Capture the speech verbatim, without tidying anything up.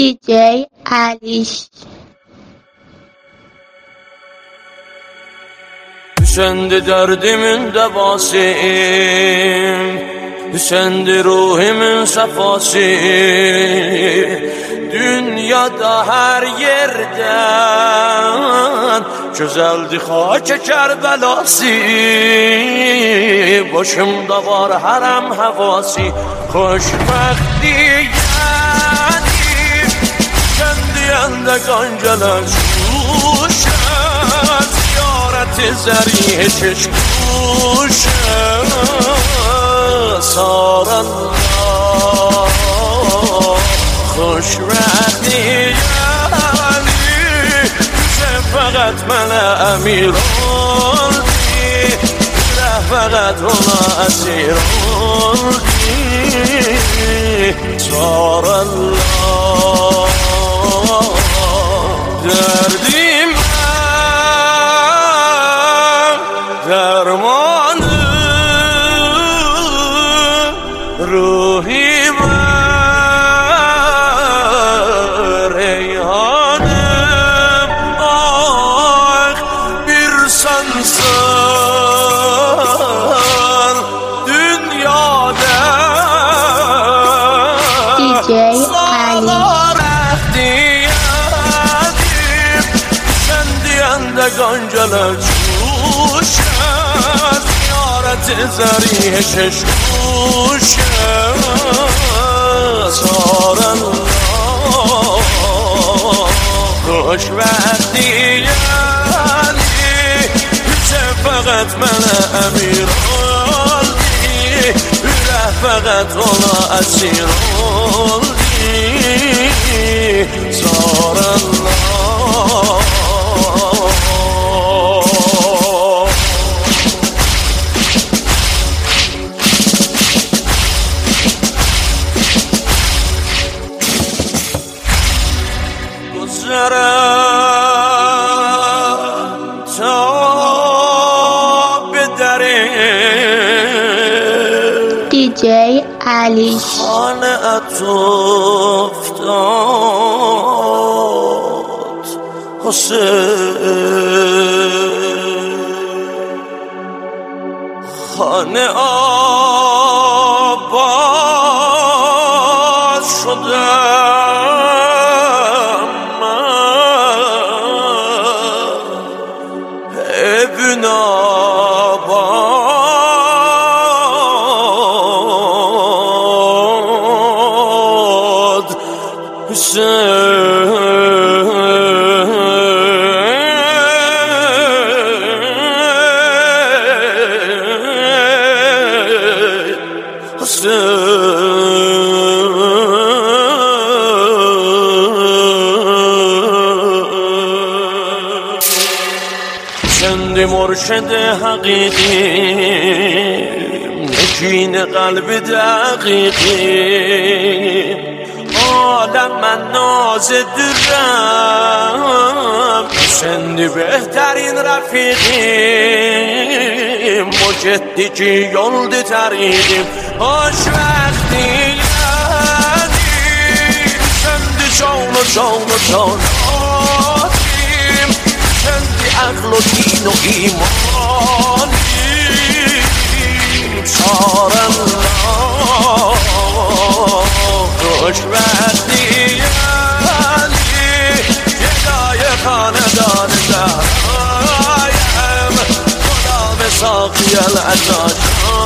دی جی علیش. Sen de derdimin devasıyım, sen de ruhimin safası. Dünyada her yerden güzeldi Hacı Kerbelası. Başımda var harem havası, hoşbekti yani. Sen diyende ganceler suşer, ziyareti zerih çeşkuşer. Sarallah خوشبختی یعنی فقط من امیر oldی، فقط اونا اسیر oldی. سار الله دردیم درمانم روحیم ganceler çuşer, ziyareti zerih çeşkuşer. Sarallah hoşbekti yani, fakat mənə emir oldi, ürək fakat ona əsir oldi. Sarallah دی جی علیش. خانه افتاد حسین، خانه آباد شدم من، ابن آباد حسین. سندی مرشد حقیقی، نشین قلب دقیقی. عالم من ناز درم، سندی بهترین رفیقیم. مجدی که یلد طریقیم، خوشبختی یعنی. سندی جان و جان و جاناتیم، سندی عقل و دین و ایمانیم. سارالله خوشبختی یعنی، گدای خاندان زهرایم، غلام ساقی العطاشان.